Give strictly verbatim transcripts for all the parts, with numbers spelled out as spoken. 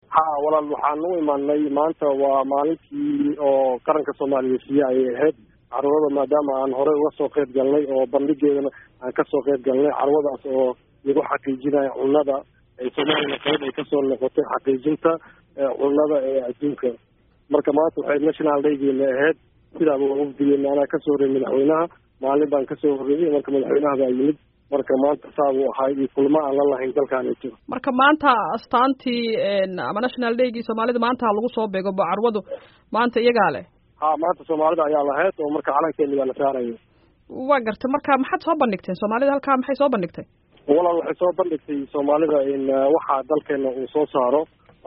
ha walaal waxaan u imaanay maanta waa maalintii oo qaranka Soomaaliya siiyay ay ahayd carwada maadaama aan hore uga soo qayb galnay oo bandhigeedana aan ka soo qayb galnay carwadaas oo iyagu xaqiijinaya cunnada ay Soomaaliya qayb ay ka soo noqotay xaqiijinta cunnada ee adduunka marka maanta waxay national day-geena ahayd sidaaba ugu digeen anaa ka soo horeeyay madaxweynaha maalin baan ka soo horeeyay marka madaxweynaha baa yimid marka maanta saabu ahay iyo kulmo aan la lahayn dalkaanito marka maanta astaantii ama national day-gii Soomaalida maanta lagu soo beego carwadu maanta iyaga leh ha maanta Soomaalida ayaa lahayd oo marka calankeena la saarayo waa gartay marka maxaad soo bandhigteen Soomaalida halka maxay soo bandhigtay walaal waxay soo bandhigtay Soomaalida in waxa dalkeena uu soo saaro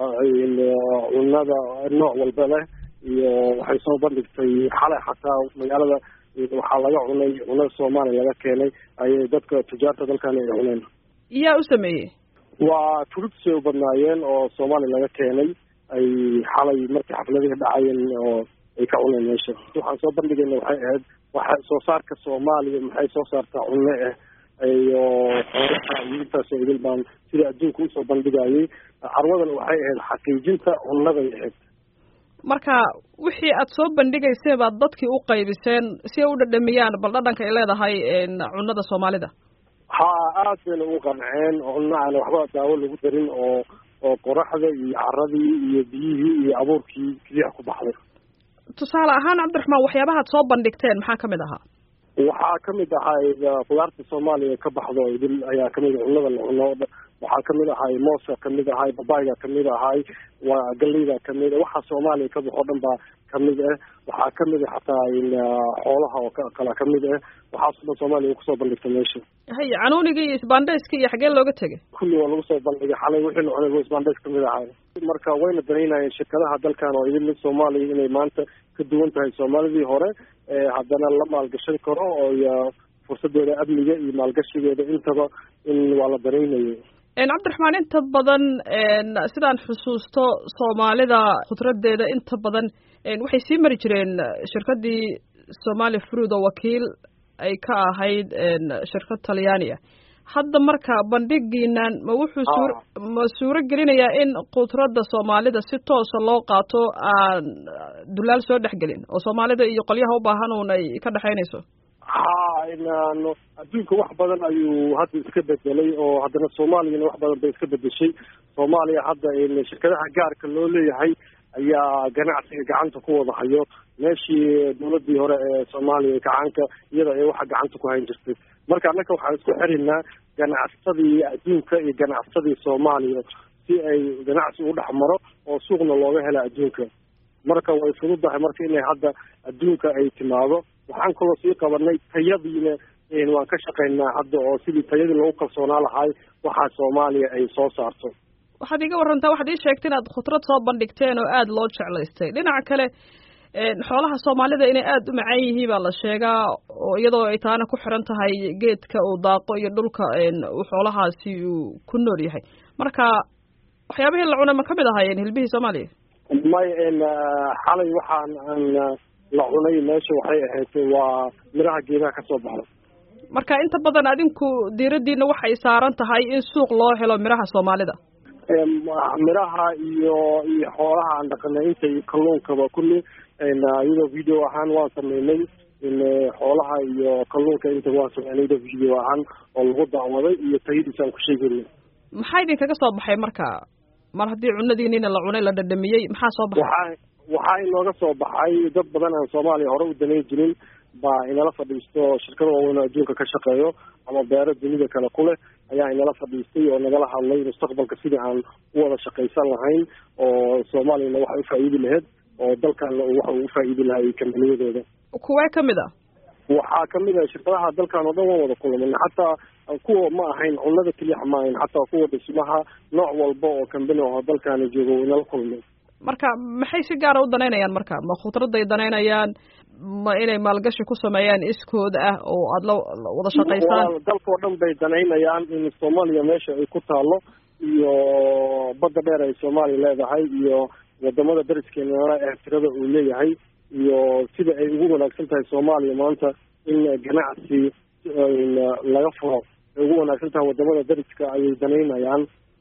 in cunnada nooc walba leh iyo waxay soo bandhigtay xalay xataa magaalada waxaa laga cunay cunada Soomaaliya laga keenay ay dadka tijaarta dalkan ay cuneen iyaa u sameeyay waa turub soo badnaayeen oo Soomaaliya laga keenay ay xalay markii xafladaha dhacayeen oo ay ka cuneen meesha waxaan soo bandhigaynaa waxay ahayd waxa soo saarka Soomaaliya maxay soo saartaa cunno ah ayo xoolaha intaas oo idil baan sida adduunka u soo bandhigayay carwadan waxay ahayd xaqiijinta cunnada ay ahayd marka wixii aad soo bandhigayseen baad dadkii u qaybiseen si ay u dhadhamiyaan bal dhadhanka ay leedahay cunnada Soomaalida ha aad bay u qanceen cunno aan waxba daawo lagu darin oo oo qoraxda iyo carradii iyo biyihii iyo abuurkii kaliya ku baxday tusaale ahaan Cabdiraxmaan waxyaabaha aad soo bandhigteen maxaa kamid ahaa waxaa kamid ahay qudaarta Soomaaliya ka baxdo idil ayaa kamid cunnada la cuno waxaa kamid ahay mooska kamid ahay babayga kamid ahay waa galeyda kamid waxa Soomaaliya ka baxo dhan baa kamid ah waxaa kamid ah xataa in xoolaha oo kala kamid ah waxa soo Soomaaliya ku soo bandhigtay meesha hay canuuniga iyo isbaandhayska iyo xagee looga tagay kulli waa lagu soo bandhigay xalay wixii la cunay isbaandhayska kamid ahay marka wayna dareynayeen shirkadaha dalkan oo idil Soomaaliya inay maanta ka duwan tahay Soomaalidii hore ee haddana la maalgashan karo oo fursadeeda amniga iyo maalgashigeeda intaba in waa la dareynayay een Cabdiraxmaan inta badan een sidaan xusuusto Soomaalida khudradeeda inta badan een waxay sii mari jireen shirkadii Somali Fruit oo wakiil ay ka ahayd een shirkad Talyaaniga hadda marka bandhigiinan ma wuxuu suur ma suuro gelinayaa in khudrada Soomaalida si toos ah loo qaato aan dulaal soo dhaxgelin oo Soomaalida iyo qolyaha u baahan oo ay ka dhaxaynayso ha inaanu adduunka wax badan ayuu hadda iska bedelay oo haddana Soomaaliyana wax badan bay iska bedeshay Soomaaliya hadda in shirkadaha gaarka loo leeyahay ayaa ganacsiga gacanta ku wada hayo meeshii dawladii hore ee Soomaaliya gacanka iyada ay waxa gacanta ku hayn jirtay marka annaka waxaan isku xirinaa ganacsadii adduunka iyo ganacsadii Soomaaliya si ay ganacsi u dhaxmaro oo suuqna looga helo adduunka marka way fududahay marka inay hadda adduunka ay timaado waxaan kaloo sii qabanay tayadiina in waan ka shaqeynaa hadda oo sidii tayadii lagu kalsoonaa lahay waxa Soomaaliya ay soo saarto waxaad iga warantaa waxaad ii sheegtay inaad khudrad soo bandhigteen oo aad loo jeclaystay dhinaca kale een xoolaha Soomaalida inay aad u macaan yihiin baa la sheegaa oo iyadoo ay taana ku xiran tahay geedka uu daaqo iyo dhulka een uu xoolahaasi uu ku nool yahay marka waxyaabihii la cunay ma kamid ahaayeen hilbihii Soomaaliya may in xalay waxaan aan la cunay meesha waxay ahayd waa miraha geedaha ka soo baxay marka inta badan adinku diiradiina waxay saaran tahay in suuq loo helo miraha Soomaalida ee miraha iyo iyo xoolaha aan dhaqanay inta kalluunka kulli in iyadoo video ahaan waan sameynay in xoolaha iyo kalluunka inta waan sameynay video ahaan oo lagu daawaday iyo tayadiisa ku sheegaynay maxay idin kaga soo baxay marka mar haddii cunadiina la cunay la dhadhamiyay maxaa soo baxay waxaa inooga soo baxay dad badan aan Soomaaliya hore u danay jirin baa inala fadhiisto shirkado waaweyn adduunka ka shaqeeyo ama beero dunida kale ku leh ayaa inala fadhiistay oo nagala hadlay mustaqbalka sidii aan u wada shaqaysan lahayn oo Soomaaliyana waxa u faa'iido lahayd oo dalkan waxa uu faa'iido lahayd kambaniyadooda kuwa kamid ah waxaa kamid ah shirkadaha dalkan oo dhan wada kulmay xataa kuwa ma ahayn cunnada kaliya ma ahayn xataa kuwa dhismaha nooc walba oo kambani oo dalkan joogo inala kulmay marka maxay si gaar ah u daneynayaan marka ma khudraday daneynayaan ma inay maalgashi ku sameeyaan iskood ah oo aad la wada shaqaystaan dalka oo dhan bay daneynayaan in Soomaaliya meesha ay ku taalo iyo badda dheer ay Soomaaliya leedahay iyo wadamada dariskeena ee tirada uu leeyahay iyo sida ay ugu wanaagsan tahay Soomaaliya maanta in ganacsi laga furo ugu wanaagsan tahay wadamada dariska ay daneynayaan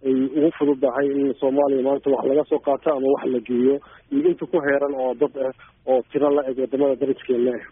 ay ugu fududahay in soomaaliya maanta wax laga soo qaato ama wax la geeyo iyo inta ku heeran oo dad ah oo tiro la eg wadamada dariskeena ah.